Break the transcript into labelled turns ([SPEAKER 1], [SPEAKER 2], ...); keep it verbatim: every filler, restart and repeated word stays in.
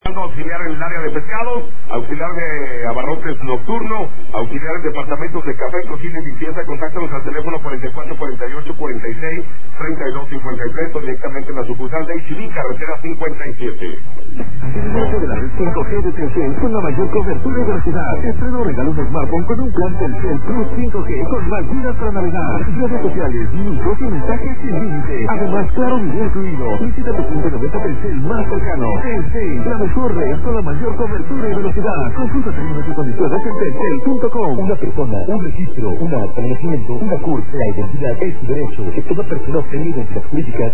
[SPEAKER 1] Auxiliar en el área de pescados, auxiliar de abarrotes nocturno, auxiliar en departamentos de café, cocina y limpieza. Contáctanos al teléfono cuarenta y cuatro, cuarenta y ocho, cuarenta y seis, treinta y dos, cincuenta y tres o directamente en la sucursal de H B, carretera cincuenta y siete.
[SPEAKER 2] Además de la red cinco G de Telcel con la mayor cobertura y velocidad. Estreno regalo un smartphone con un plan Telcel Plus cinco G con más gigas para navegar, redes sociales, minutos y mensajes sin límite. Además, claro, video incluido. Visita tu punto noventa Telcel más cercano. Telcel, la mejor red con la mayor cobertura y velocidad. Consulta términos y condiciones en telcel punto com.
[SPEAKER 3] Una persona, un registro, un acta de nacimiento, una C U R P, la identidad es su derecho. Que toda persona obtenga identidad jurídica